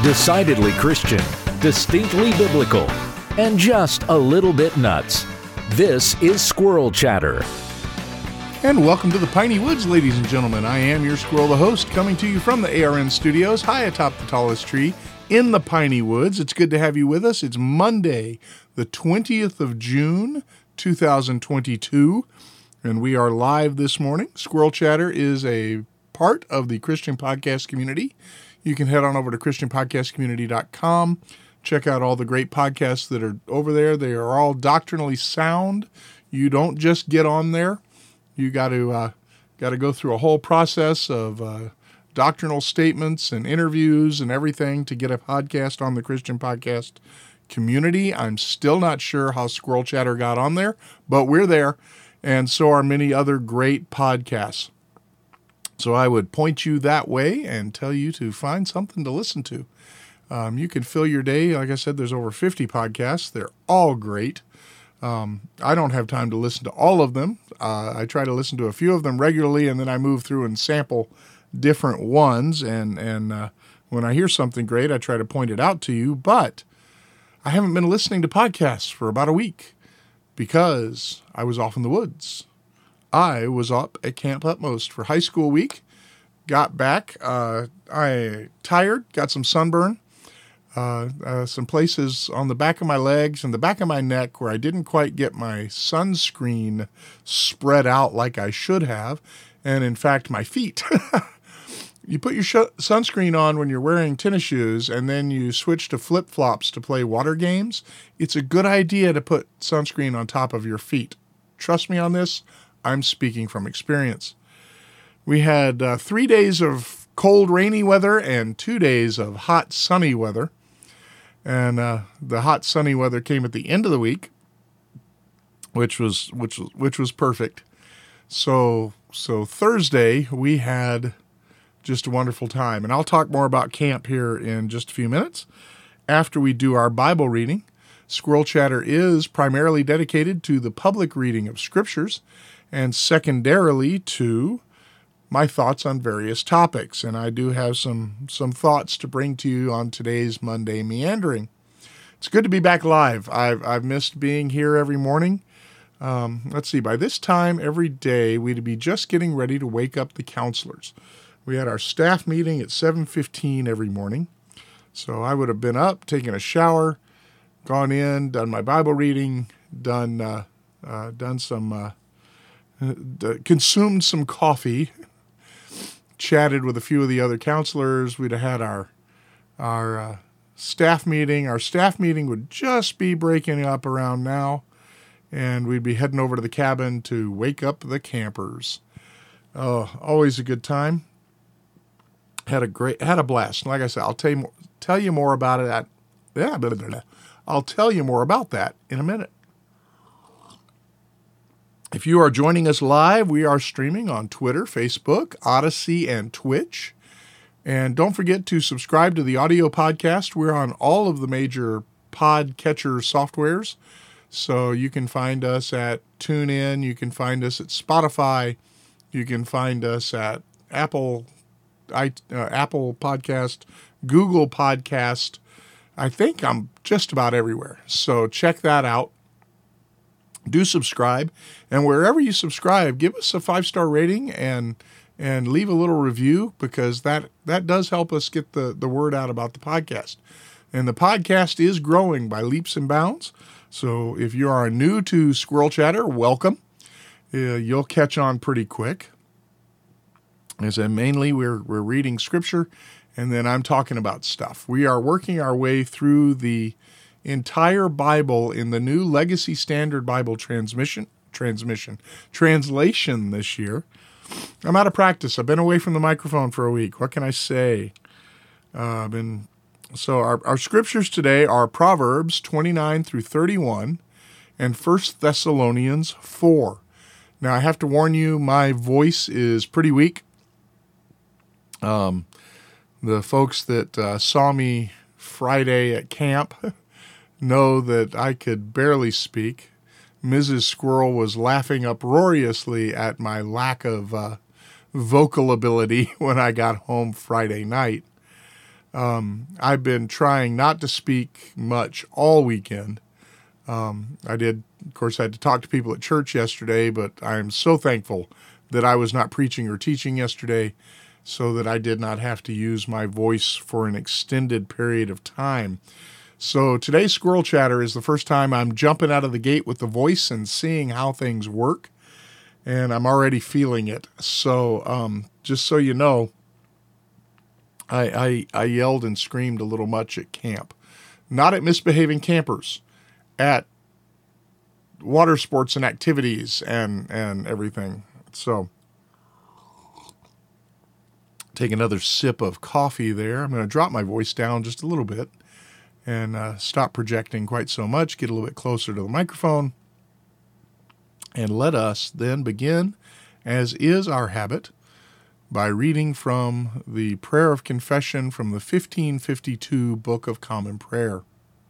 Decidedly Christian, distinctly biblical, and just a little bit nuts. This is Squirrel Chatter. And welcome to the Piney Woods, ladies and gentlemen. I am your squirrel, the host, coming to you from the ARN studios, high atop the tallest tree in the Piney Woods. It's good to have you with us. It's Monday, the 20th of June, 2022, and we are live this morning. Squirrel Chatter is a part of the Christian podcast community. You can head on over to christianpodcastcommunity.com. Check out all the great podcasts that are over there. They are all doctrinally sound. You don't just get on there. You got to go through a whole process of doctrinal statements and interviews and everything to get a podcast on the Christian podcast community. I'm still not sure how Squirrel Chatter got on there, but we're there, and so are many other great podcasts. So I would point you that way and tell you to find something to listen to. You can fill your day. Like I said, there's over 50 podcasts. They're all great. I don't have time to listen to all of them. I try to listen to a few of them regularly, and then I move through and sample different ones. And when I hear something great, I try to point it out to you. But I haven't been listening to podcasts for about a week because I was off in the woods. I was up at Camp Utmost for high school week. Got back. I tired, got some sunburn. Some places on the back of my legs and the back of my neck where I didn't quite get my sunscreen spread out like I should have. And in fact, my feet. You put your sunscreen on when you're wearing tennis shoes and then you switch to flip-flops to play water games. It's a good idea to put sunscreen on top of your feet. Trust me on this. I'm speaking from experience. We had 3 days of cold, rainy weather and 2 days of hot, sunny weather. And the hot, sunny weather came at the end of the week, which was perfect. So Thursday we had just a wonderful time, and I'll talk more about camp here in just a few minutes after we do our Bible reading. Squirrel Chatter is primarily dedicated to the public reading of scriptures, and secondarily to my thoughts on various topics. And I do have some thoughts to bring to you on today's Monday Meandering. It's good to be back live. I've missed being here every morning. Let's see, by this time every day, we'd be just getting ready to wake up the counselors. We had our staff meeting at 7:15 every morning. So I would have been up, taken a shower, gone in, done my Bible reading, consumed some coffee, chatted with a few of the other counselors. We'd have had our staff meeting. Our staff meeting would just be breaking up around now, and we'd be heading over to the cabin to wake up the campers. Always a good time. Had a blast. Like I said, I'll tell you more about it. I'll tell you more about that in a minute. If you are joining us live, we are streaming on Twitter, Facebook, Odyssey, and Twitch. And don't forget to subscribe to the audio podcast. We're on all of the major podcatcher softwares. So you can find us at TuneIn. You can find us at Spotify. You can find us at Apple Podcast, Google Podcast. I think I'm just about everywhere. So check that out. Do subscribe, and wherever you subscribe, give us a 5-star rating and leave a little review, because that does help us get the word out about the podcast. And the podcast is growing by leaps and bounds. So if you are new to Squirrel Chatter, welcome. You'll catch on pretty quick. As I said, mainly we're reading scripture, and then I'm talking about stuff. We are working our way through the entire Bible in the new Legacy Standard Bible translation this year. I'm out of practice. I've been away from the microphone for a week. What can I say? So our scriptures today are Proverbs 29 through 31 and 1 Thessalonians 4. Now, I have to warn you, my voice is pretty weak. The folks that saw me Friday at camp know that I could barely speak. Mrs. Squirrel was laughing uproariously at my lack of vocal ability when I got home Friday night. I've been trying not to speak much all weekend. Of course, I had to talk to people at church yesterday, but I am so thankful that I was not preaching or teaching yesterday so that I did not have to use my voice for an extended period of time. So today's Squirrel Chatter is the first time I'm jumping out of the gate with the voice and seeing how things work, and I'm already feeling it. So just so you know, I yelled and screamed a little much at camp. Not at misbehaving campers, at water sports and activities and everything. So take another sip of coffee there. I'm going to drop my voice down just a little bit and stop projecting quite so much, get a little bit closer to the microphone, and let us then begin, as is our habit, by reading from the Prayer of Confession from the 1552 Book of Common Prayer.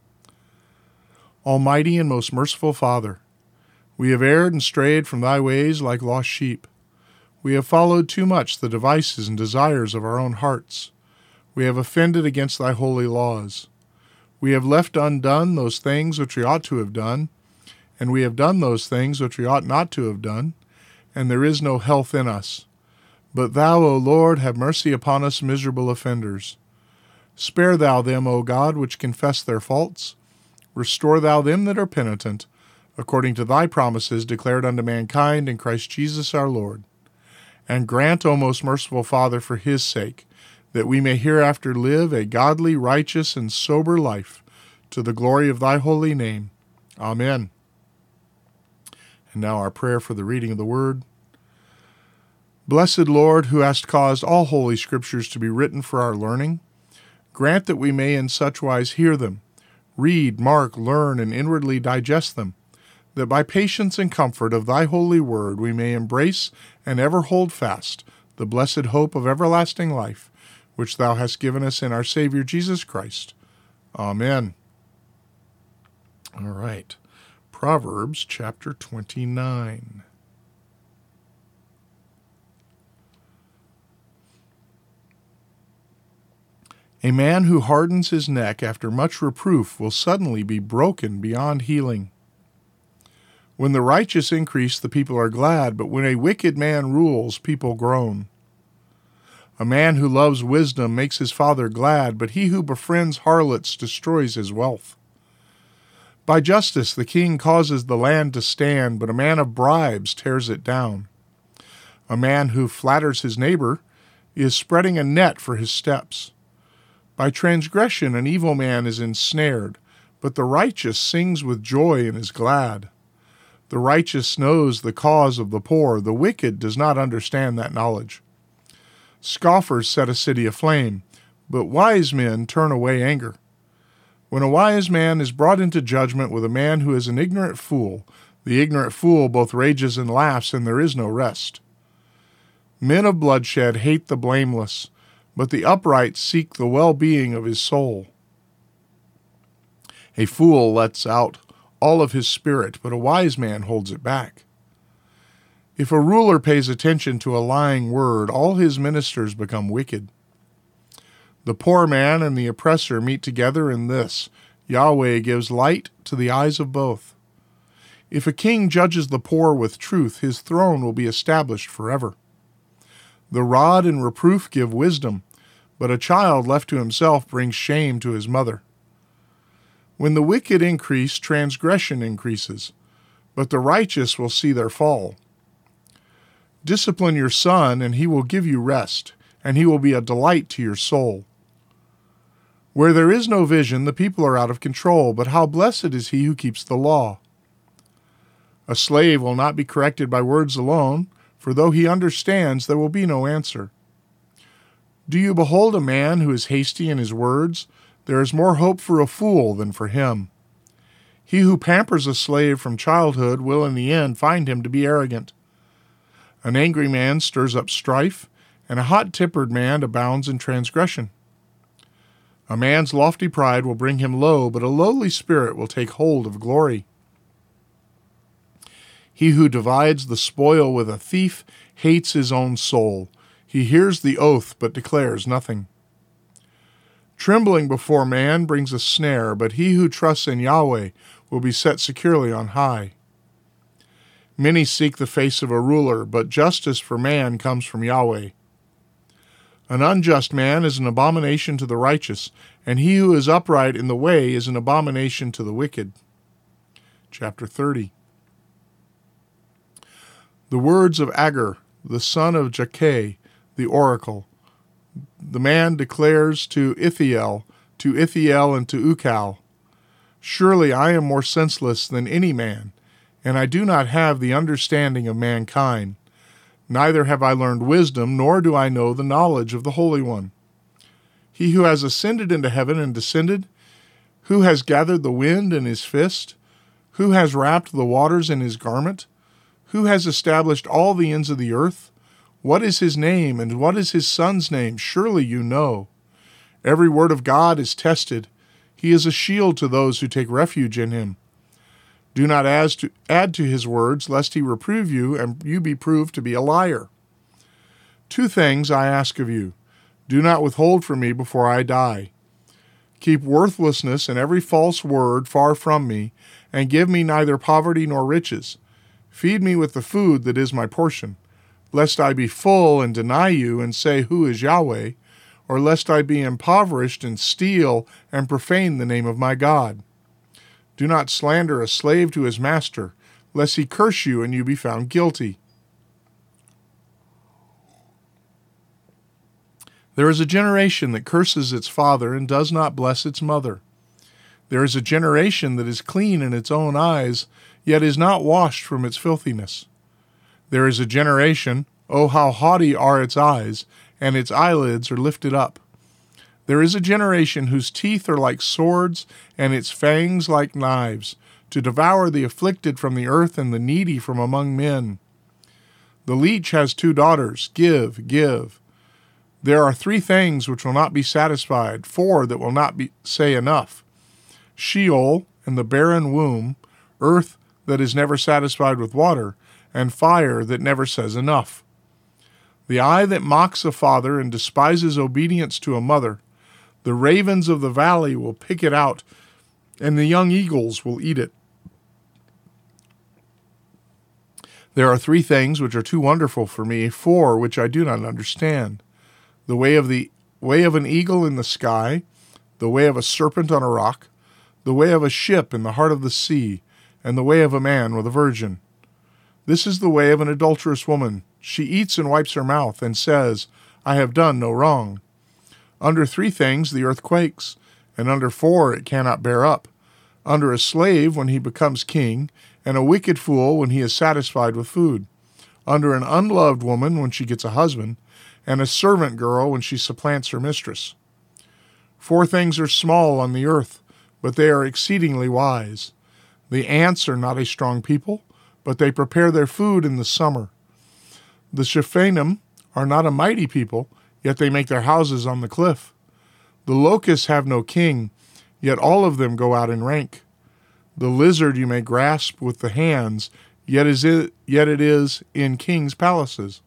Almighty and most merciful Father, we have erred and strayed from thy ways like lost sheep. We have followed too much the devices and desires of our own hearts. We have offended against thy holy laws. We have left undone those things which we ought to have done, and we have done those things which we ought not to have done, and there is no health in us. But thou, O Lord, have mercy upon us miserable offenders. Spare thou them, O God, which confess their faults. Restore thou them that are penitent, according to thy promises declared unto mankind in Christ Jesus our Lord. And grant, O most merciful Father, for his sake, that we may hereafter live a godly, righteous, and sober life, to the glory of thy holy name. Amen. And now our prayer for the reading of the Word. Blessed Lord, who hast caused all holy Scriptures to be written for our learning, grant that we may in such wise hear them, read, mark, learn, and inwardly digest them, that by patience and comfort of thy holy word we may embrace and ever hold fast the blessed hope of everlasting life, which thou hast given us in our Savior Jesus Christ. Amen. All right. Proverbs chapter 29. A man who hardens his neck after much reproof will suddenly be broken beyond healing. When the righteous increase, the people are glad, but when a wicked man rules, people groan. A man who loves wisdom makes his father glad, but he who befriends harlots destroys his wealth. By justice the king causes the land to stand, but a man of bribes tears it down. A man who flatters his neighbor is spreading a net for his steps. By transgression an evil man is ensnared, but the righteous sings with joy and is glad. The righteous knows the cause of the poor, the wicked does not understand that knowledge. Scoffers set a city aflame, but wise men turn away anger. When a wise man is brought into judgment with a man who is an ignorant fool, the ignorant fool both rages and laughs, and there is no rest. Men of bloodshed hate the blameless, but the upright seek the well-being of his soul. A fool lets out all of his spirit, but a wise man holds it back. If a ruler pays attention to a lying word, all his ministers become wicked. The poor man and the oppressor meet together in this: Yahweh gives light to the eyes of both. If a king judges the poor with truth, his throne will be established forever. The rod and reproof give wisdom, but a child left to himself brings shame to his mother. When the wicked increase, transgression increases, but the righteous will see their fall. Discipline your son, and he will give you rest, and he will be a delight to your soul. Where there is no vision, the people are out of control, but how blessed is he who keeps the law. A slave will not be corrected by words alone, for though he understands, there will be no answer. Do you behold a man who is hasty in his words? There is more hope for a fool than for him. He who pampers a slave from childhood will in the end find him to be arrogant. An angry man stirs up strife, and a hot-tempered man abounds in transgression. A man's lofty pride will bring him low, but a lowly spirit will take hold of glory. He who divides the spoil with a thief hates his own soul. He hears the oath, but declares nothing. Trembling before man brings a snare, but he who trusts in Yahweh will be set securely on high. Many seek the face of a ruler, but justice for man comes from Yahweh. An unjust man is an abomination to the righteous, and he who is upright in the way is an abomination to the wicked. Chapter 30. The words of Agur, the son of Jakeh, the oracle. The man declares to Ithiel, and to Ukal, Surely I am more senseless than any man, and I do not have the understanding of mankind. Neither have I learned wisdom, nor do I know the knowledge of the Holy One. He who has ascended into heaven and descended, who has gathered the wind in his fist, who has wrapped the waters in his garment, who has established all the ends of the earth? What is his name, and what is his son's name? Surely you know. Every word of God is tested. He is a shield to those who take refuge in him. Do not add to his words, lest he reprove you, and you be proved to be a liar. 2 things I ask of you. Do not withhold from me before I die. Keep worthlessness and every false word far from me, and give me neither poverty nor riches. Feed me with the food that is my portion, lest I be full and deny you and say, Who is Yahweh? Or lest I be impoverished and steal and profane the name of my God. Do not slander a slave to his master, lest he curse you and you be found guilty. There is a generation that curses its father and does not bless its mother. There is a generation that is clean in its own eyes, yet is not washed from its filthiness. There is a generation, oh how haughty are its eyes, and its eyelids are lifted up. There is a generation whose teeth are like swords, and its fangs like knives, to devour the afflicted from the earth and the needy from among men. The leech has 2 daughters. Give, give. There are 3 things which will not be satisfied, 4 that will not say enough. Sheol and the barren womb, earth that is never satisfied with water, and fire that never says enough. The eye that mocks a father and despises obedience to a mother, the ravens of the valley will pick it out, and the young eagles will eat it. There are 3 things which are too wonderful for me, 4 which I do not understand. The way of an eagle in the sky, the way of a serpent on a rock, the way of a ship in the heart of the sea, and the way of a man with a virgin. This is the way of an adulterous woman. She eats and wipes her mouth, and says, I have done no wrong. Under 3 things the earth quakes, and under 4 it cannot bear up. Under a slave when he becomes king, and a wicked fool when he is satisfied with food. Under an unloved woman when she gets a husband, and a servant girl when she supplants her mistress. 4 things are small on the earth, but they are exceedingly wise. The ants are not a strong people, but they prepare their food in the summer. The Shephanim are not a mighty people, yet they make their houses on the cliff. The locusts have no king, yet all of them go out in rank. The lizard you may grasp with the hands, yet it is in kings' palaces.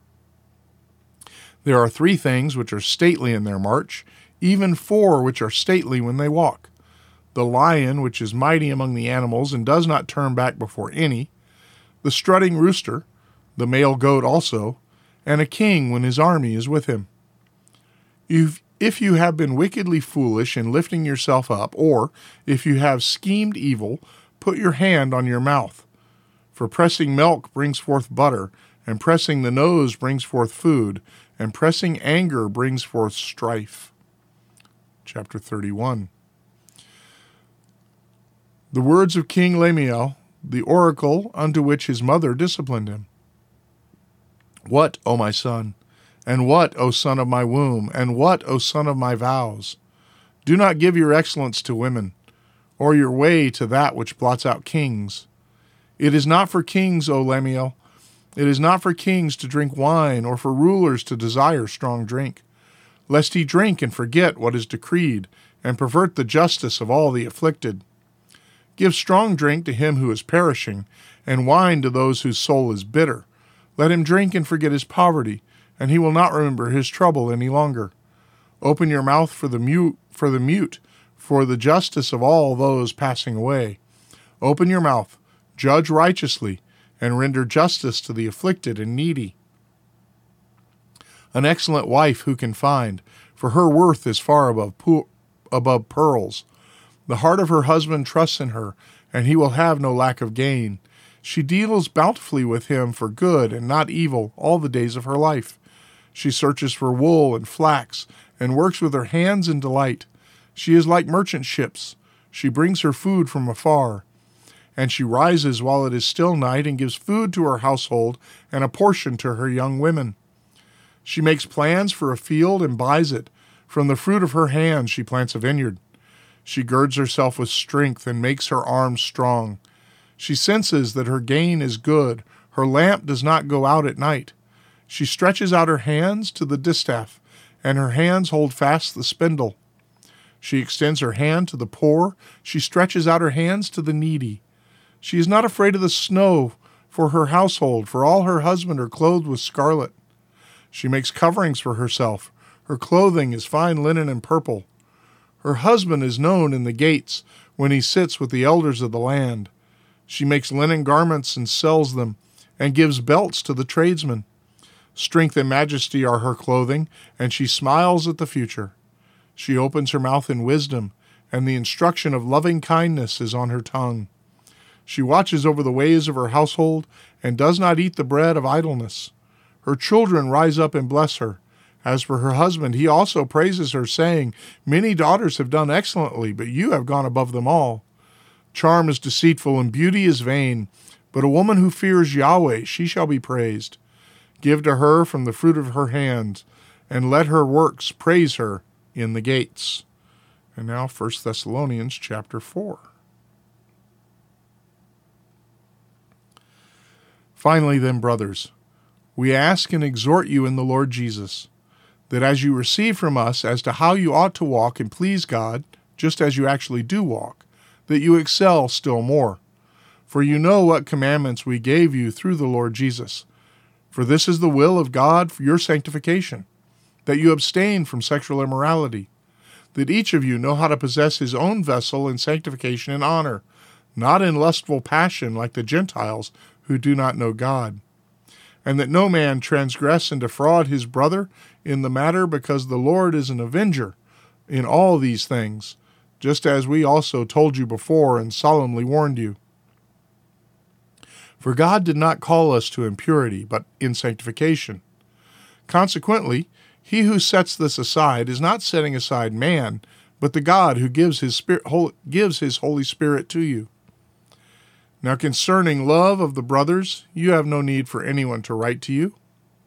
There are 3 things which are stately in their march, even 4 which are stately when they walk. The lion, which is mighty among the animals and does not turn back before any, the strutting rooster, the male goat also, and a king when his army is with him. If you have been wickedly foolish in lifting yourself up, or if you have schemed evil, put your hand on your mouth. For pressing milk brings forth butter, and pressing the nose brings forth food, and pressing anger brings forth strife. Chapter 31. The words of King Lemuel, the oracle unto which his mother disciplined him. What, O my son? And what, O son of my womb? And what, O son of my vows? Do not give your excellence to women, or your way to that which blots out kings. It is not for kings, O Lemuel. It is not for kings to drink wine, or for rulers to desire strong drink, lest he drink and forget what is decreed, and pervert the justice of all the afflicted. Give strong drink to him who is perishing, and wine to those whose soul is bitter. Let him drink and forget his poverty, and he will not remember his trouble any longer. Open your mouth for the mute, for the justice of all those passing away. Open your mouth, judge righteously, and render justice to the afflicted and needy. An excellent wife who can find, for her worth is far above pearls. The heart of her husband trusts in her, and he will have no lack of gain. She deals bountifully with him for good and not evil all the days of her life. She searches for wool and flax, and works with her hands in delight. She is like merchant ships. She brings her food from afar. And she rises while it is still night, and gives food to her household, and a portion to her young women. She makes plans for a field and buys it. From the fruit of her hands she plants a vineyard. She girds herself with strength and makes her arms strong. She senses that her gain is good. Her lamp does not go out at night. She stretches out her hands to the distaff, and her hands hold fast the spindle. She extends her hand to the poor. She stretches out her hands to the needy. She is not afraid of the snow for her household, for all her husband are clothed with scarlet. She makes coverings for herself. Her clothing is fine linen and purple. Her husband is known in the gates when he sits with the elders of the land. She makes linen garments and sells them, and gives belts to the tradesmen. Strength and majesty are her clothing, and she smiles at the future. She opens her mouth in wisdom, and the instruction of loving kindness is on her tongue. She watches over the ways of her household, and does not eat the bread of idleness. Her children rise up and bless her. As for her husband, he also praises her, saying, Many daughters have done excellently, but you have gone above them all. Charm is deceitful, and beauty is vain, but a woman who fears Yahweh, she shall be praised. Give to her from the fruit of her hands, and let her works praise her in the gates. And now 1 Thessalonians chapter 4. Finally then, brothers, we ask and exhort you in the Lord Jesus, that as you receive from us as to how you ought to walk and please God, just as you actually do walk, that you excel still more. For you know what commandments we gave you through the Lord Jesus. For this is the will of God for your sanctification, that you abstain from sexual immorality, that each of you know how to possess his own vessel in sanctification and honor, not in lustful passion like the Gentiles who do not know God, and that no man transgress and defraud his brother in the matter, because the Lord is an avenger in all these things, just as we also told you before and solemnly warned you. For God did not call us to impurity, but in sanctification. Consequently, he who sets this aside is not setting aside man, but the God who gives his Holy Spirit to you. Now concerning love of the brothers, you have no need for anyone to write to you,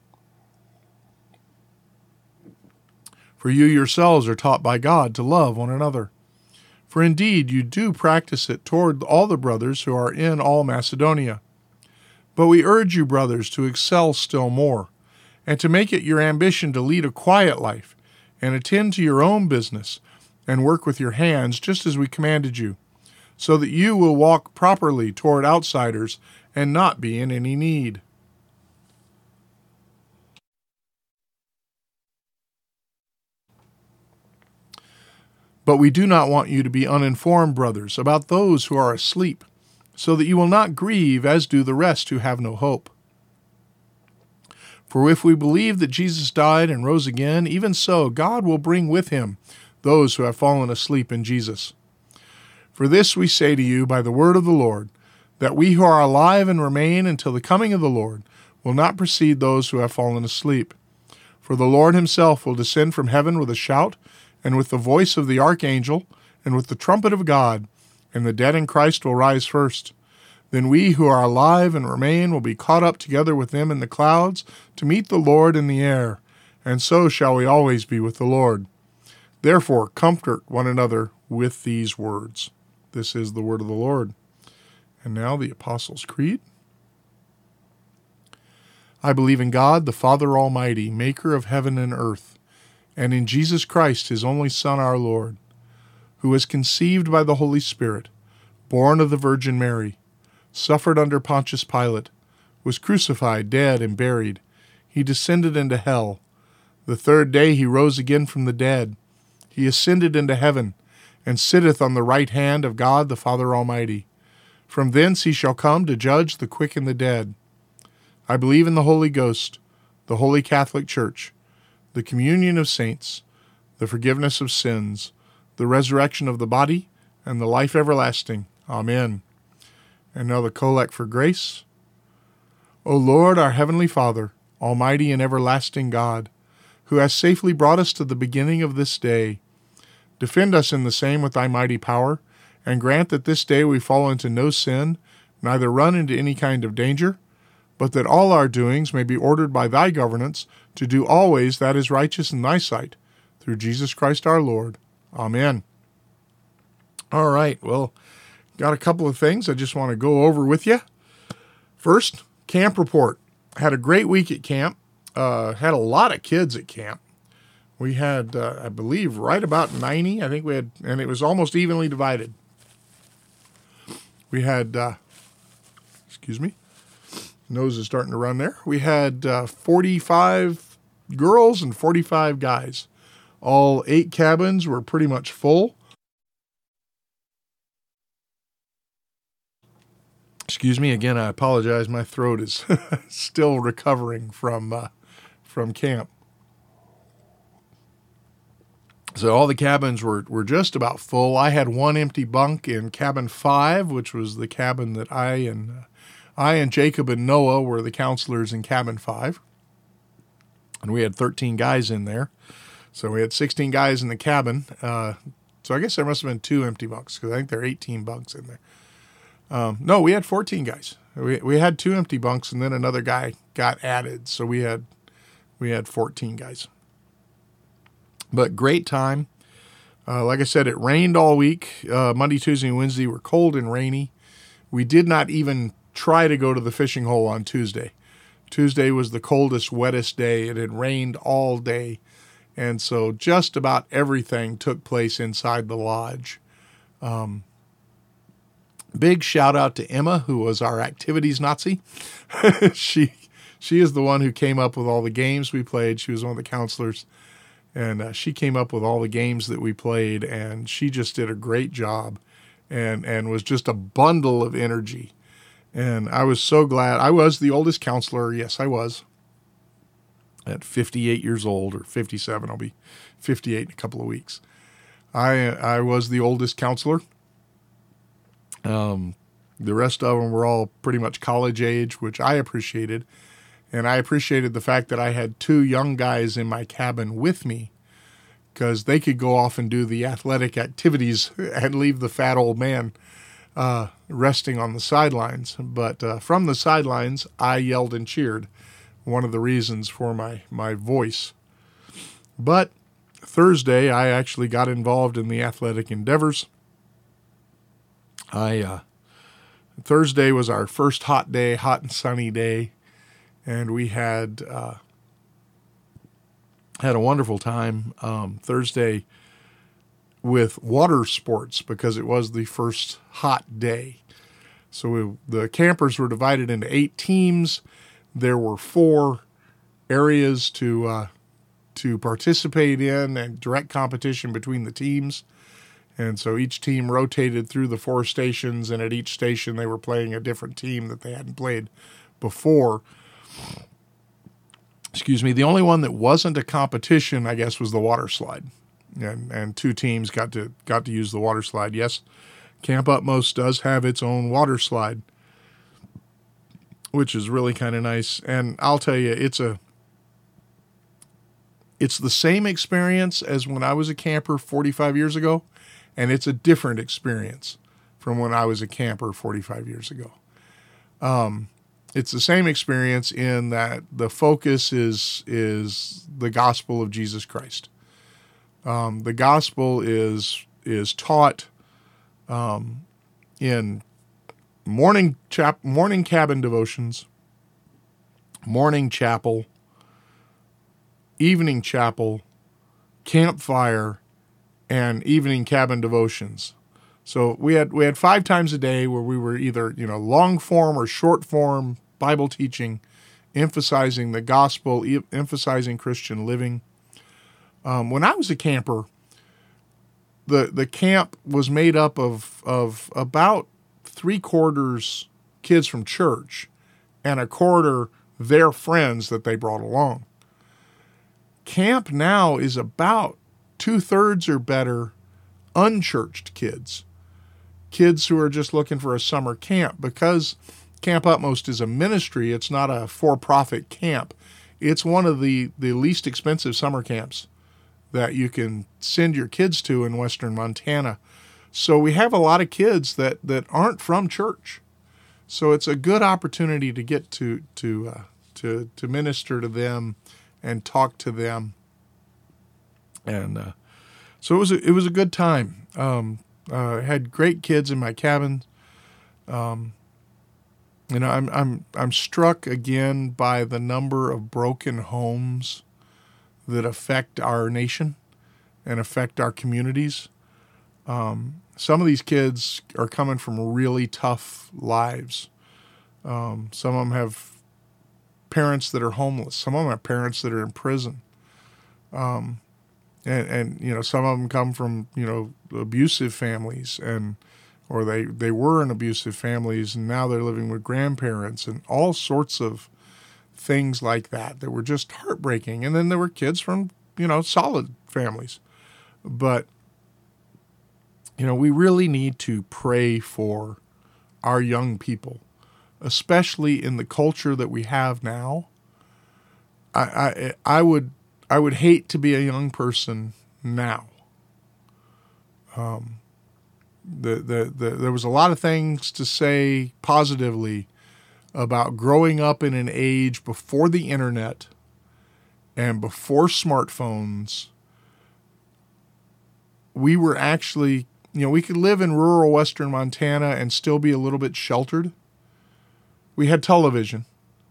for you yourselves are taught by God to love one another. For indeed you do practice it toward all the brothers who are in all Macedonia. But we urge you, brothers, to excel still more, and to make it your ambition to lead a quiet life, and attend to your own business, and work with your hands, just as we commanded you, so that you will walk properly toward outsiders and not be in any need. But we do not want you to be uninformed, brothers, about those who are asleep, so that you will not grieve as do the rest who have no hope. For if we believe that Jesus died and rose again, even so God will bring with him those who have fallen asleep in Jesus. For this we say to you by the word of the Lord, that we who are alive and remain until the coming of the Lord will not precede those who have fallen asleep. For the Lord himself will descend from heaven with a shout, and with the voice of the archangel, and with the trumpet of God, and the dead in Christ will rise first. Then we who are alive and remain will be caught up together with them in the clouds to meet the Lord in the air, and so shall we always be with the Lord. Therefore comfort one another with these words. This is the word of the Lord. And now the Apostles' Creed. I believe in God, the Father Almighty, maker of heaven and earth, and in Jesus Christ, his only Son, our Lord, who was conceived by the Holy Spirit, born of the Virgin Mary, suffered under Pontius Pilate, was crucified, dead, and buried. He descended into hell. The third day he rose again from the dead. He ascended into heaven, and sitteth on the right hand of God the Father Almighty. From thence he shall come to judge the quick and the dead. I believe in the Holy Ghost, the Holy Catholic Church, the communion of saints, the forgiveness of sins, the resurrection of the body, and the life everlasting. Amen. And now the collect for grace. O Lord, our heavenly Father, almighty and everlasting God, who hast safely brought us to the beginning of this day, defend us in the same with thy mighty power, and grant that this day we fall into no sin, neither run into any kind of danger, but that all our doings may be ordered by thy governance to do always that is righteous in thy sight, through Jesus Christ our Lord. Amen. All right, well, got a couple of things I just want to go over with you. First, camp report. Had a great week at camp. Had a lot of kids at camp. We had, I believe, right about 90. I think we had, and it was almost evenly divided. We had, excuse me, nose is starting to run there. We had 45 girls and 45 guys. All 8 cabins were pretty much full. Excuse me again. I apologize. My throat is still recovering from camp. So all the cabins were just about full. I had one empty bunk in cabin 5, which was the cabin that I and Jacob and Noah were the counselors in cabin 5. And we had 13 guys in there. So we had 16 guys in the cabin. So I guess there must have been 2 empty bunks, because I think there are 18 bunks in there. No, we had 14 guys. We had 2 empty bunks, and then another guy got added. So we had 14 guys. But great time. Like I said, it rained all week. Monday, Tuesday, and Wednesday were cold and rainy. We did not even try to go to the fishing hole on Tuesday. Tuesday was the coldest, wettest day. It had rained all day. And so just about everything took place inside the lodge. Big shout out to Emma, who was our activities Nazi. She is the one who came up with all the games we played. She was one of the counselors. And she came up with all the games that we played, and she just did a great job and was just a bundle of energy. And I was so glad. I was the oldest counselor. Yes, I was. At 58 years old, or 57. I'll be 58 in a couple of weeks. I was the oldest counselor. The rest of them were all pretty much college age, which I appreciated. And I appreciated the fact that I had 2 young guys in my cabin with me, because they could go off and do the athletic activities and leave the fat old man resting on the sidelines. But from the sidelines, I yelled and cheered, one of the reasons for my voice. But Thursday, I actually got involved in the athletic endeavors. Thursday was our first hot day, hot and sunny day. And we had a wonderful time Thursday with water sports, because it was the first hot day. So the campers were divided into 8 teams. There were 4 areas to participate in, and direct competition between the teams. And so each team rotated through the 4 stations, and at each station they were playing a different team that they hadn't played before. Excuse me. The only one that wasn't a competition, I guess, was the water slide, and 2 teams got to use the water slide. Yes, Camp Utmost does have its own water slide, which is really kind of nice. And I'll tell you, it's the same experience as when I was a camper 45 years ago, and it's a different experience from when I was a camper 45 years ago. It's the same experience in that the focus is the gospel of Jesus Christ. The gospel is taught in morning cabin devotions, morning chapel, evening chapel, campfire, and evening cabin devotions. So we had 5 times a day where we were either, long form or short form Bible teaching, emphasizing the gospel, emphasizing Christian living. When I was a camper, the camp was made up of about 3/4 kids from church and 1/4 their friends that they brought along. Camp now is about 2/3 or better unchurched kids who are just looking for a summer camp. Because Camp Utmost is a ministry, it's not a for-profit camp. It's one of the least expensive summer camps that you can send your kids to in western Montana. So we have a lot of kids that aren't from church. So it's a good opportunity to get to minister to them and talk to them. And so it was a good time. I had great kids in my cabin. I'm struck again by the number of broken homes that affect our nation and affect our communities. Some of these kids are coming from really tough lives. Some of them have parents that are homeless. Some of them have parents that are in prison. And some of them come from, abusive families or they were in abusive families and now they're living with grandparents and all sorts of things like that were just heartbreaking. And then there were kids from, solid families. But, we really need to pray for our young people, especially in the culture that we have now. I would hate to be a young person now. There was a lot of things to say positively about growing up in an age before the internet and before smartphones. We were actually, we could live in rural western Montana and still be a little bit sheltered. We had television.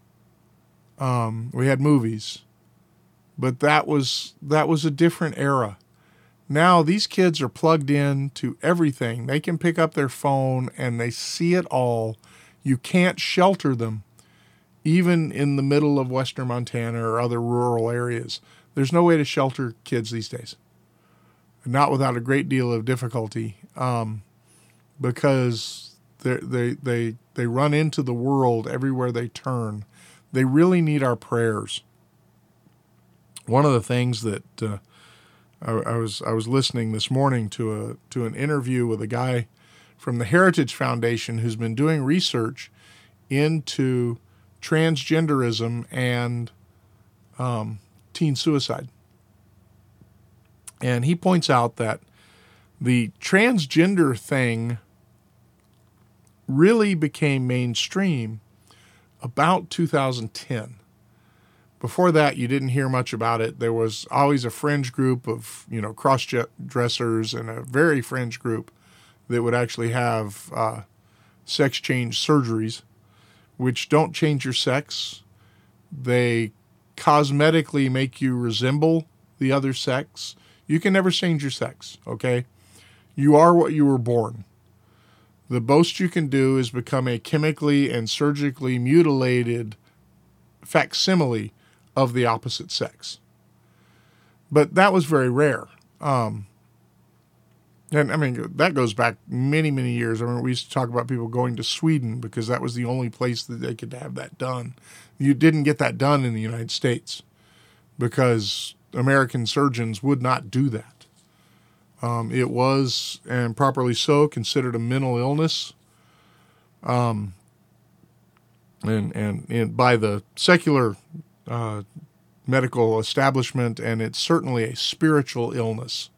We had movies. But that was a different era. Now these kids are plugged in to everything. They can pick up their phone and they see it all. You can't shelter them, even in the middle of western Montana or other rural areas. There's no way to shelter kids these days. Not without a great deal of difficulty, because they run into the world everywhere they turn. They really need our prayers. One of the things that I was listening this morning to an interview with a guy from the Heritage Foundation who's been doing research into transgenderism and teen suicide. And he points out that the transgender thing really became mainstream about 2010. Before that, you didn't hear much about it. There was always a fringe group of, cross-dressers and a very fringe group that would actually have sex change surgeries, which don't change your sex. They cosmetically make you resemble the other sex. You can never change your sex, okay? You are what you were born. The most you can do is become a chemically and surgically mutilated facsimile of the opposite sex. But that was very rare. And that goes back many, many years. We used to talk about people going to Sweden because that was the only place that they could have that done. You didn't get that done in the United States because American surgeons would not do that. It was, and properly so, considered a mental illness. And by the secular medical establishment, and it's certainly a spiritual illness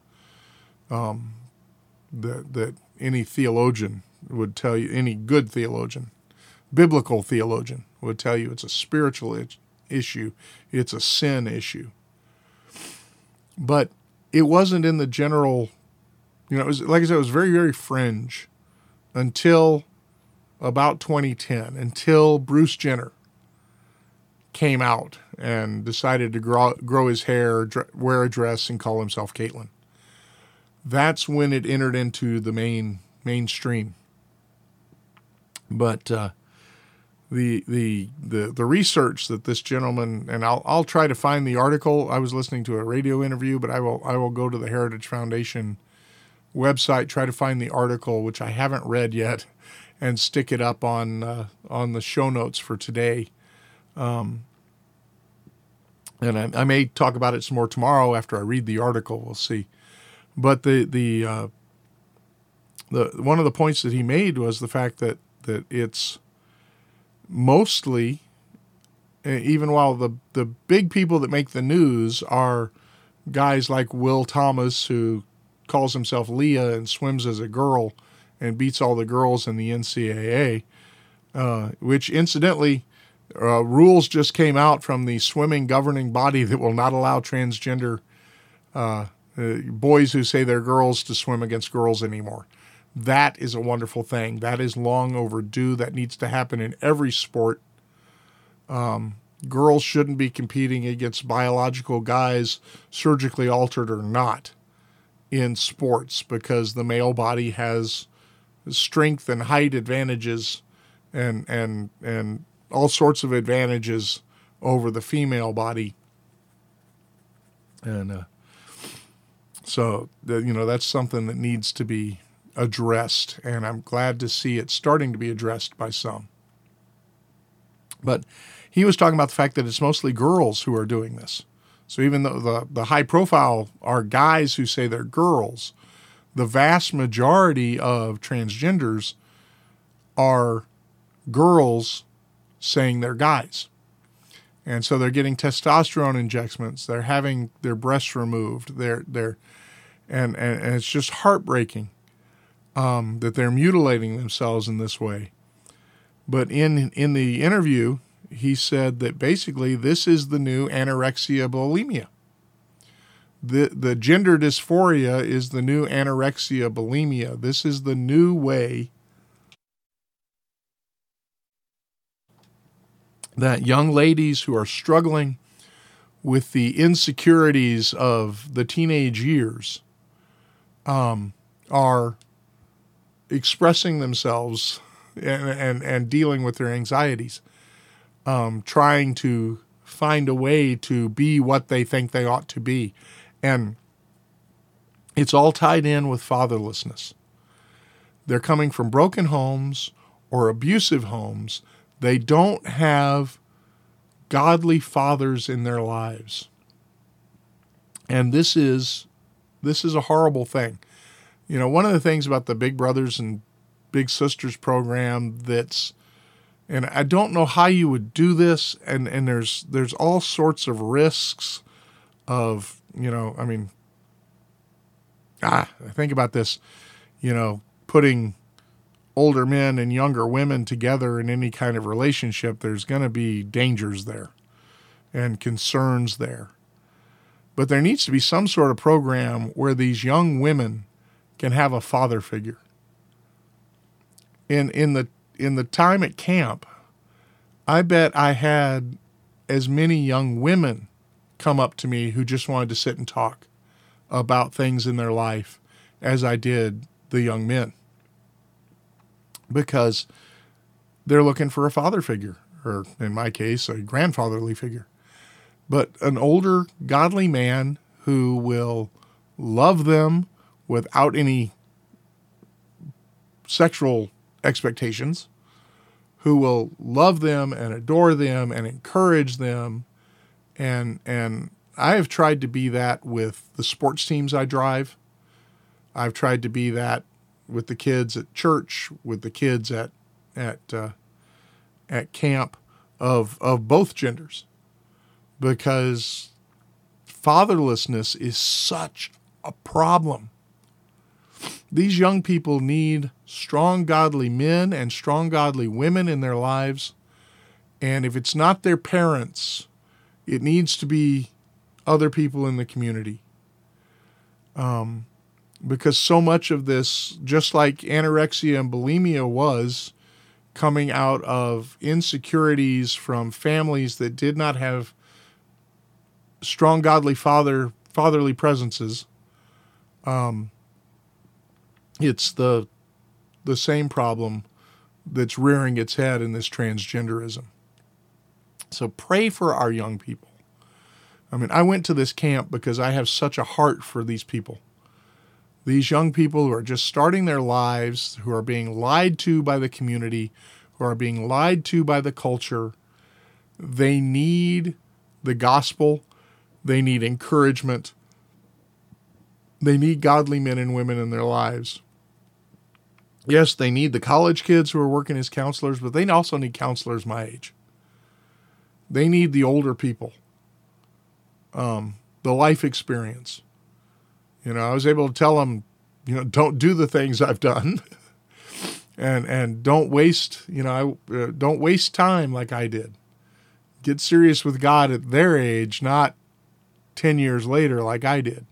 that any theologian would tell you, any good theologian, biblical theologian would tell you it's a spiritual issue. It's a sin issue. But it wasn't in the general, it was, like I said, it was very, very fringe until about 2010, until Bruce Jenner came out and decided to grow his hair, wear a dress, and call himself Caitlyn. That's when it entered into the mainstream. But the research that this gentleman, and I'll try to find the article. I was listening to a radio interview, but I will go to the Heritage Foundation website, try to find the article, which I haven't read yet, and stick it up on the show notes for today. And I may talk about it some more tomorrow after I read the article. We'll see. But the one of the points that he made was the fact that it's mostly, even while the big people that make the news are guys like Will Thomas, who calls himself Leah and swims as a girl and beats all the girls in the NCAA, which incidentally, rules just came out from the swimming governing body that will not allow transgender boys who say they're girls to swim against girls anymore. That is a wonderful thing. That is long overdue. That needs to happen in every sport. Girls shouldn't be competing against biological guys, surgically altered or not, in sports, because the male body has strength and height advantages and all sorts of advantages over the female body. And so that's something that needs to be addressed, and I'm glad to see it starting to be addressed by some. But he was talking about the fact that it's mostly girls who are doing this. So even though the high profile are guys who say they're girls, the vast majority of transgenders are girls saying they're guys. And so they're getting testosterone injections, they're having their breasts removed, and it's just heartbreaking that they're mutilating themselves in this way. But in the interview, he said that basically this is the new anorexia bulimia. The gender dysphoria is the new anorexia bulimia. This is the new way that young ladies who are struggling with the insecurities of the teenage years are expressing themselves and dealing with their anxieties, trying to find a way to be what they think they ought to be. And it's all tied in with fatherlessness. They're coming from broken homes or abusive homes. They don't have godly fathers in their lives. And this is a horrible thing. One of the things about the Big Brothers and Big Sisters program and I don't know how you would do this, and there's all sorts of risks of, I think about this, putting older men and younger women together in any kind of relationship, there's going to be dangers there and concerns there. But there needs to be some sort of program where these young women can have a father figure. In the time at camp, I bet I had as many young women come up to me who just wanted to sit and talk about things in their life as I did the young men, because they're looking for a father figure, or in my case, a grandfatherly figure, but an older, godly man who will love them without any sexual expectations, who will love them and adore them and encourage them. And I have tried to be that with the sports teams I drive. I've tried to be that with the kids at church, with the kids at camp of both genders, because fatherlessness is such a problem. These young people need strong, godly men and strong, godly women in their lives. And if it's not their parents, it needs to be other people in the community. Because so much of this, just like anorexia and bulimia was, coming out of insecurities from families that did not have strong, godly fatherly presences, it's the same problem that's rearing its head in this transgenderism. So pray for our young people. I mean, I went to this camp because I have such a heart for these people. These young people who are just starting their lives, who are being lied to by the community, who are being lied to by the culture. They need the gospel. They need encouragement. They need godly men and women in their lives. Yes, they need the college kids who are working as counselors, but they also need counselors my age. They need the older people, the life experience. I was able to tell them, don't do the things I've done, and don't waste, don't waste time like I did. Get serious with God at their age, not 10 years later like I did.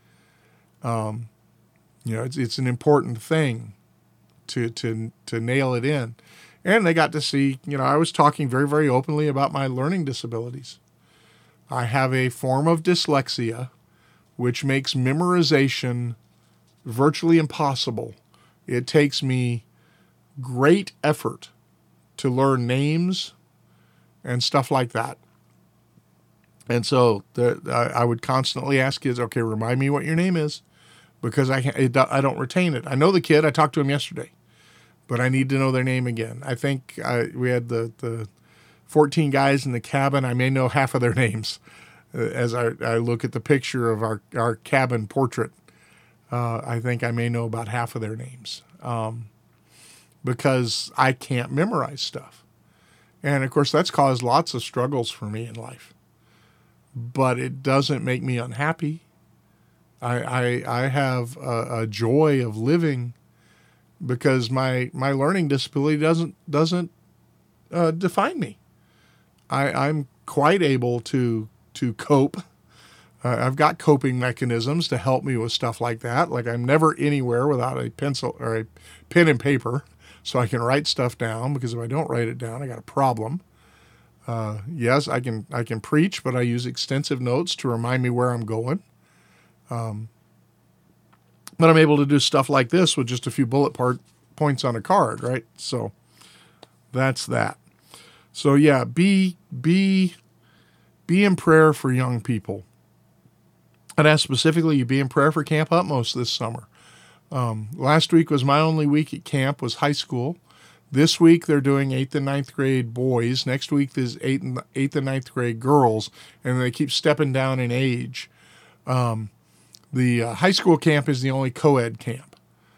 It's an important thing to nail it in. And they got to see, I was talking very, very openly about my learning disabilities. I have a form of dyslexia, which makes memorization virtually impossible. It takes me great effort to learn names and stuff like that. And so I would constantly ask kids, okay, remind me what your name is, because I don't retain it. I know the kid. I talked to him yesterday, but I need to know their name again. I think we had the 14 guys in the cabin. I may know half of their names as I look at the picture of our cabin portrait. I think I may know about half of their names because I can't memorize stuff. And, of course, that's caused lots of struggles for me in life. But it doesn't make me unhappy. I have a joy of living because my learning disability doesn't define me. I'm quite able to cope. I've got coping mechanisms to help me with stuff like that. Like I'm never anywhere without a pencil or a pen and paper so I can write stuff down, because if I don't write it down, I got a problem. Yes, I can preach, but I use extensive notes to remind me where I'm going. But I'm able to do stuff like this with just a few bullet points on a card, right? So that's that. So yeah, be in prayer for young people. I'd ask specifically you be in prayer for Camp Utmost this summer. Last week was my only week at camp, was high school. This week they're doing 8th and 9th grade boys. Next week there's 8th and 9th grade girls, and they keep stepping down in age. The high school camp is the only co-ed camp.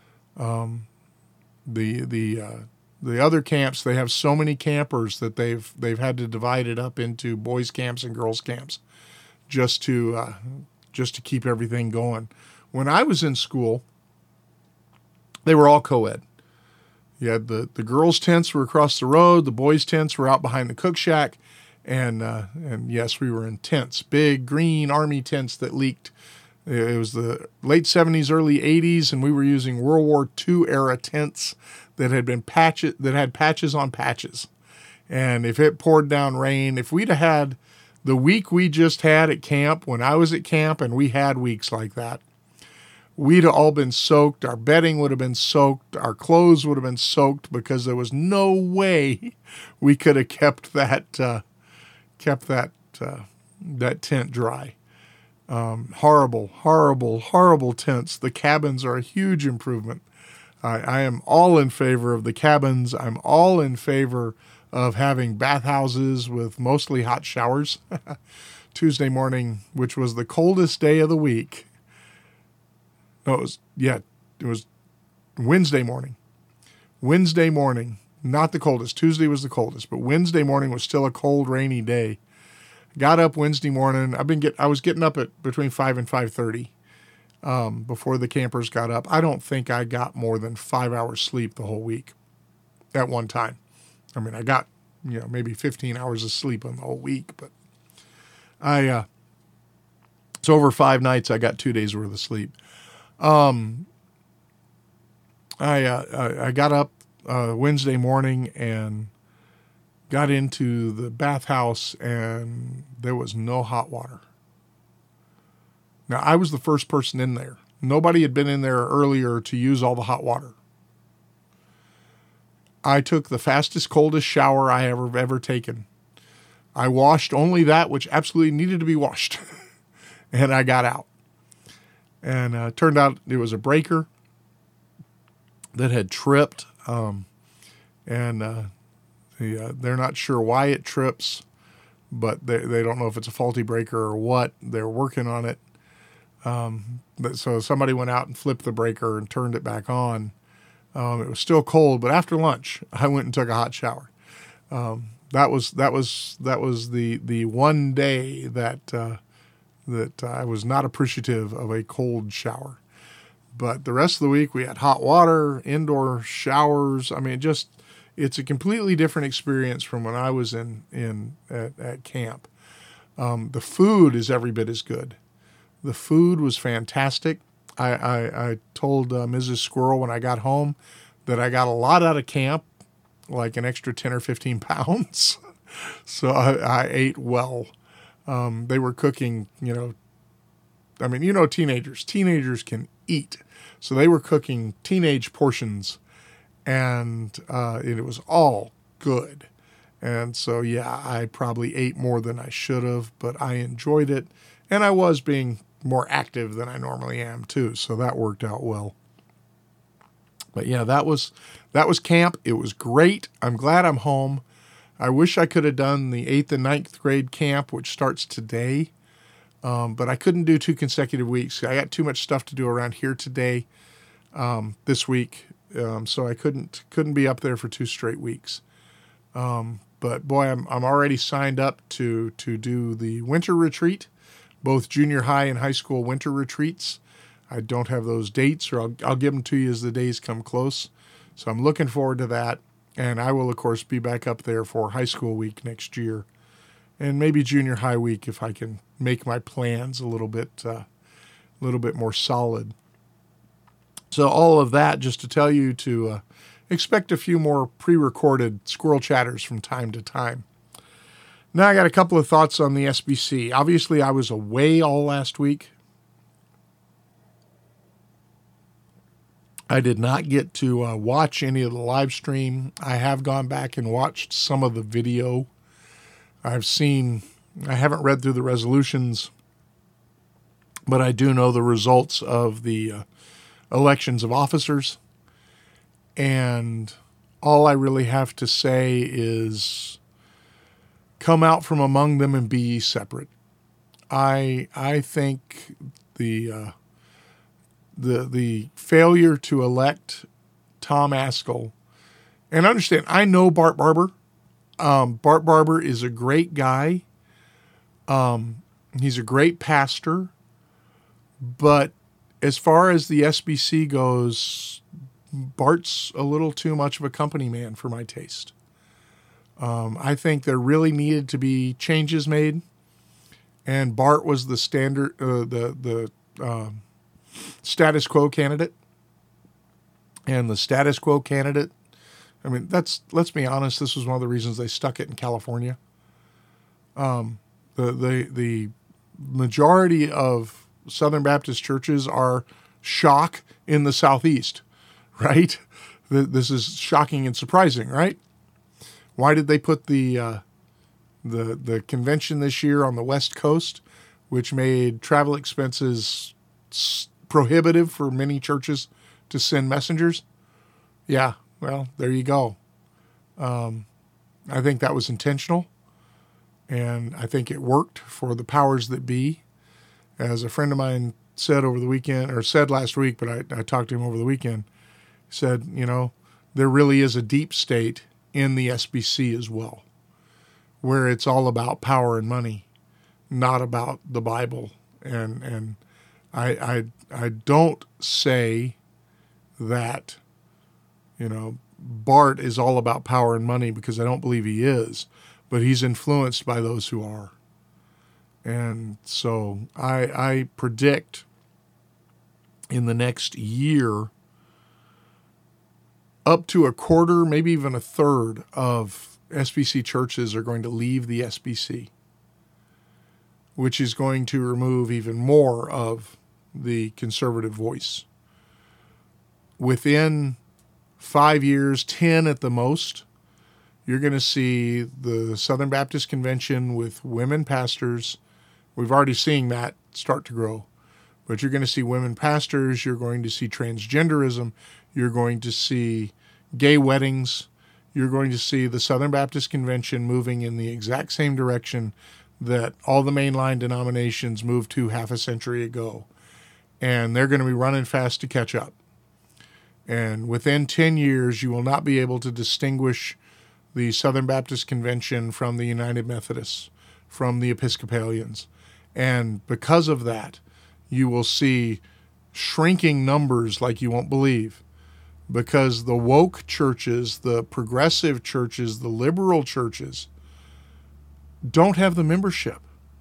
The other camps, they have so many campers that they've had to divide it up into boys camps and girls camps just to keep everything going. When I was in school, they were all co-ed. You had the girls' tents were across the road, the boys' tents were out behind the cook shack, and yes, we were in tents, big green army tents that leaked. It was the late 70s, early 80s, and we were using World War II era tents that had patches on patches. And if it poured down rain, if we'd have had the week we just had at camp, when I was at camp, and we had weeks like that, we'd have all been soaked. Our bedding would have been soaked. Our clothes would have been soaked, because there was no way we could have kept that tent dry. Horrible tents. The cabins are a huge improvement. I am all in favor of the cabins. I'm all in favor of having bathhouses with mostly hot showers. Tuesday morning, which was the coldest day of the week. No, it was Wednesday morning. Wednesday morning, not the coldest. Tuesday was the coldest, but Wednesday morning was still a cold, rainy day. Got up Wednesday morning. I was getting up at between 5 and 5:30 before the campers got up. I don't think I got more than 5 hours sleep the whole week at one time. I mean, I got maybe 15 hours of sleep on the whole week, but so over 5 nights I got 2 days worth of sleep. I got up Wednesday morning and got into the bathhouse, and there was no hot water. Now, I was the first person in there. Nobody had been in there earlier to use all the hot water. I took the fastest, coldest shower I ever taken. I washed only that which absolutely needed to be washed, and I got out. And turned out it was a breaker that had tripped, they're not sure why it trips, but they don't know if it's a faulty breaker or what. They're working on it. But so somebody went out and flipped the breaker and turned it back on. It was still cold, but after lunch, I went and took a hot shower. That was the one day that I was not appreciative of a cold shower. But the rest of the week we had hot water, indoor showers. I mean, it's a completely different experience from when I was at camp. The food is every bit as good. The food was fantastic. I told Mrs. Squirrel when I got home that I got a lot out of camp, like an extra 10 or 15 pounds. So I ate well. They were cooking, teenagers can eat. So they were cooking teenage portions, and it was all good. And so, yeah, I probably ate more than I should have, but I enjoyed it. And I was being more active than I normally am too. So that worked out well. But yeah, that was camp. It was great. I'm glad I'm home. I wish I could have done the 8th and 9th grade camp, which starts today. But I couldn't do 2 consecutive weeks. I got too much stuff to do around here today, this week. So I couldn't be up there for 2 straight weeks. But boy, I'm already signed up to do the winter retreat, both junior high and high school winter retreats. I don't have those dates, or I'll give them to you as the days come close. So I'm looking forward to that. And I will, of course, be back up there for high school week next year, and maybe junior high week if I can make my plans a little bit more solid. So all of that just to tell you to expect a few more pre-recorded squirrel chatters from time to time. Now I got a couple of thoughts on the SBC. Obviously, I was away all last week. I did not get to watch any of the live stream. I have gone back and watched some of the video. I haven't read through the resolutions, but I do know the results of the elections of officers. And all I really have to say is come out from among them and be ye separate. I think the failure to elect Tom Ascol, and understand, I know Bart Barber. Bart Barber is a great guy. He's a great pastor, but as far as the SBC goes, Bart's a little too much of a company man for my taste. I think there really needed to be changes made, and Bart was the standard, the status quo candidate. And the status quo candidate, I mean, let's be honest, this was one of the reasons they stuck it in California. The majority of Southern Baptist churches are shock in the Southeast, right? This is shocking and surprising, right? Why did they put the convention this year on the West Coast, which made travel expenses prohibitive for many churches to send messengers? Yeah, well, there you go. I think that was intentional, and I think it worked for the powers that be. As a friend of mine said over the weekend, or said last week, but I talked to him over the weekend, said, there really is a deep state in the SBC as well, where it's all about power and money, not about the Bible. And I don't say that, Bart is all about power and money, because I don't believe he is, but he's influenced by those who are. And so I predict in the next year, up to a quarter, maybe even a third of SBC churches are going to leave the SBC, which is going to remove even more of the conservative voice. Within 5 years, 10 at the most, you're going to see the Southern Baptist Convention with women pastors. We've already seen that start to grow. But you're going to see women pastors, you're going to see transgenderism, you're going to see gay weddings, you're going to see the Southern Baptist Convention moving in the exact same direction that all the mainline denominations moved to half a century ago. And they're going to be running fast to catch up. And within 10 years, you will not be able to distinguish the Southern Baptist Convention from the United Methodists, from the Episcopalians. And because of that, you will see shrinking numbers like you won't believe, because the woke churches, the progressive churches, the liberal churches don't have the membership.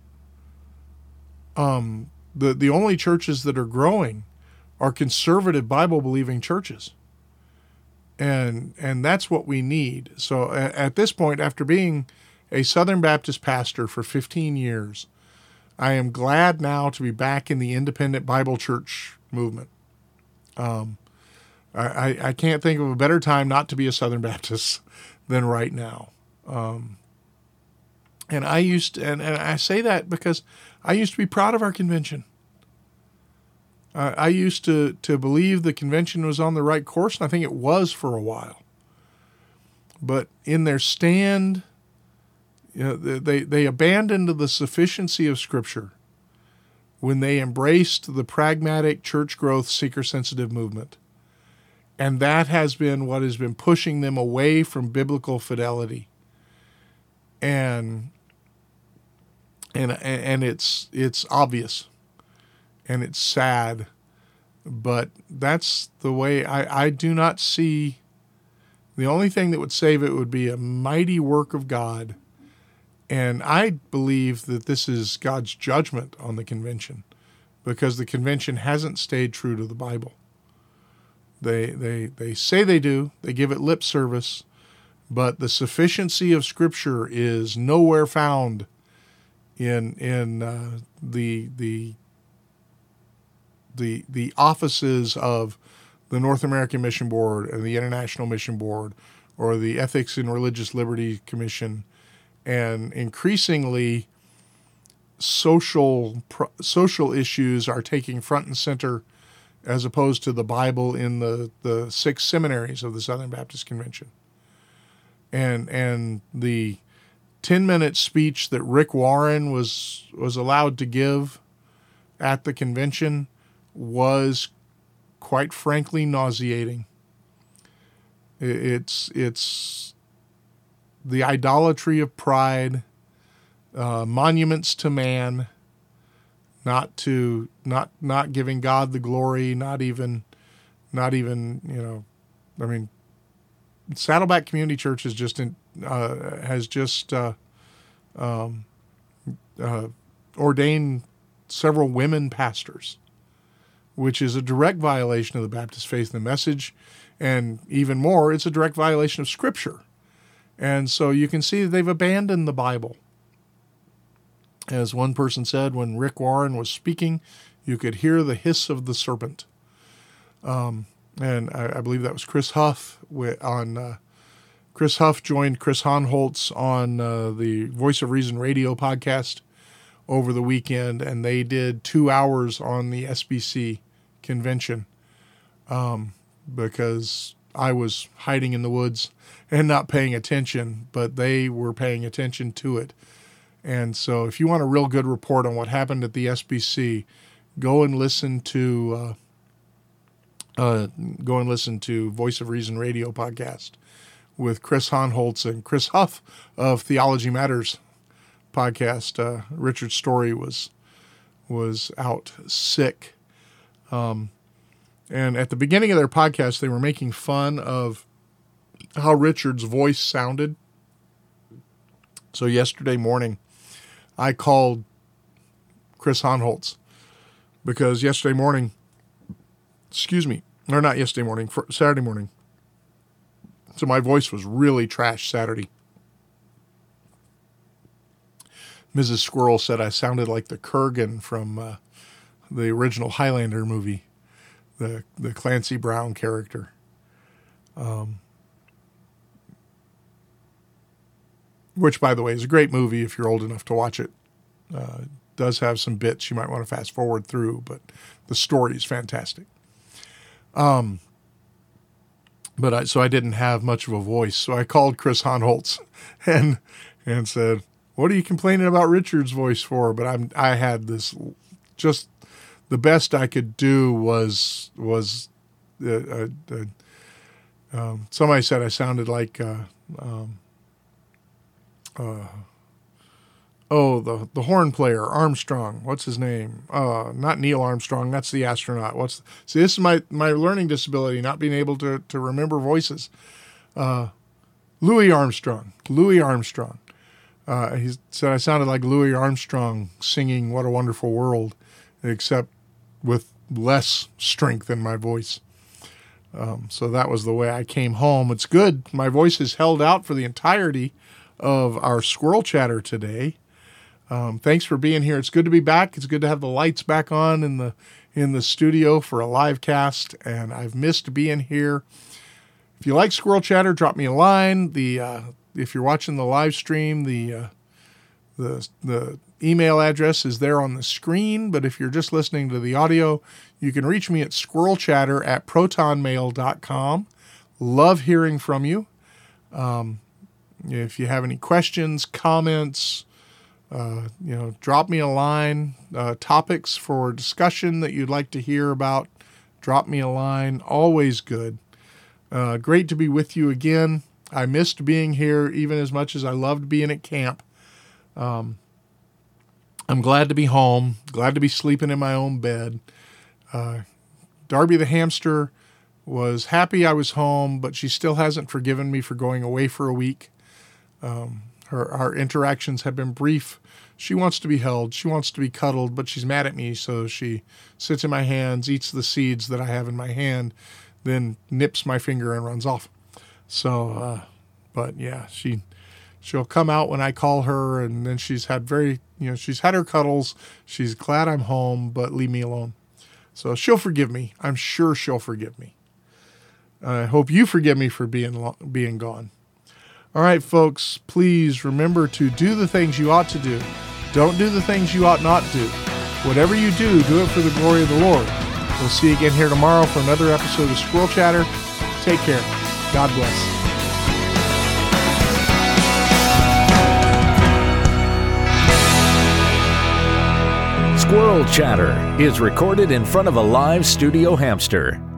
The only churches that are growing are conservative Bible-believing churches. And that's what we need. So at this point, after being a Southern Baptist pastor for 15 years, I am glad now to be back in the independent Bible church movement. I can't think of a better time not to be a Southern Baptist than right now. And I say that because I used to be proud of our convention. I used to believe the convention was on the right course, and I think it was for a while. But in their stand, they abandoned the sufficiency of Scripture when they embraced the pragmatic church growth seeker-sensitive movement. And that has been what has been pushing them away from biblical fidelity. And it's obvious. And it's sad. But that's the way I do not see. The only thing that would save it would be a mighty work of God. And I believe that this is God's judgment on the convention, because the convention hasn't stayed true to the Bible. They say they do. They give it lip service. But the sufficiency of Scripture is nowhere found in the offices of the North American Mission Board and the International Mission Board or the Ethics and Religious Liberty Commission. And increasingly, social issues are taking front and center as opposed to the Bible in the 6 seminaries of the Southern Baptist Convention. And the 10-minute speech that Rick Warren was allowed to give at the convention was, quite frankly, nauseating. It's the idolatry of pride, monuments to man, not giving God the glory, not even Saddleback Community Church has ordained several women pastors, which is a direct violation of the Baptist faith and message, and even more, it's a direct violation of Scripture. And so you can see that they've abandoned the Bible. As one person said, when Rick Warren was speaking, you could hear the hiss of the serpent. And I believe that was Chris Huff. Chris Huff joined Chris Honholtz on the Voice of Reason radio podcast over the weekend, and they did 2 hours on the SBC convention because I was hiding in the woods and not paying attention, but they were paying attention to it. And so if you want a real good report on what happened at the SBC, go and listen to Voice of Reason radio podcast with Chris Honholtz and Chris Huff of Theology Matters podcast. Richard Story was out sick. And at the beginning of their podcast, they were making fun of how Richard's voice sounded. So yesterday morning, I called Chris Honholtz because Saturday morning, so my voice was really trash Saturday. Mrs. Squirrel said I sounded like the Kurgan from the original Highlander movie, the Clancy Brown character. Which, by the way, is a great movie if you're old enough to watch it. It does have some bits you might want to fast forward through, but the story is fantastic. So I didn't have much of a voice, so I called Chris Honholtz and said, "What are you complaining about Richard's voice for?" But I had this, just the best I could do was somebody said I sounded like the horn player, Armstrong. What's his name? Not Neil Armstrong. That's the astronaut. See, this is my learning disability, not being able to remember voices. Louis Armstrong. He said I sounded like Louis Armstrong singing "What a Wonderful World," except with less strength in my voice. So that was the way I came home. It's good. My voice is held out for the entirety of our Squirrel Chatter today. Thanks for being here. It's good to be back. It's good to have the lights back on in the studio for a live cast, and I've missed being here. If you like Squirrel Chatter, drop me a line. If you're watching the live stream, the email address is there on the screen, but if you're just listening to the audio, you can reach me at squirrelchatter@protonmail.com. Love hearing from you. If you have any questions, comments, drop me a line. Topics for discussion that you'd like to hear about, drop me a line. Always good. Great to be with you again. I missed being here even as much as I loved being at camp. I'm glad to be home, glad to be sleeping in my own bed. Darby the hamster was happy I was home, but she still hasn't forgiven me for going away for a week. Our interactions have been brief. She wants to be held. She wants to be cuddled, but she's mad at me, so she sits in my hands, eats the seeds that I have in my hand, then nips my finger and runs off. So, but yeah, she'll come out when I call her, and then she's had she's had her cuddles. She's glad I'm home, but leave me alone. So she'll forgive me. I'm sure she'll forgive me. I hope you forgive me for being gone. All right, folks, please remember to do the things you ought to do. Don't do the things you ought not do. Whatever you do it for the glory of the Lord. We'll see you again here tomorrow for another episode of Squirrel Chatter. Take care. God bless. Squirrel Chatter is recorded in front of a live studio hamster.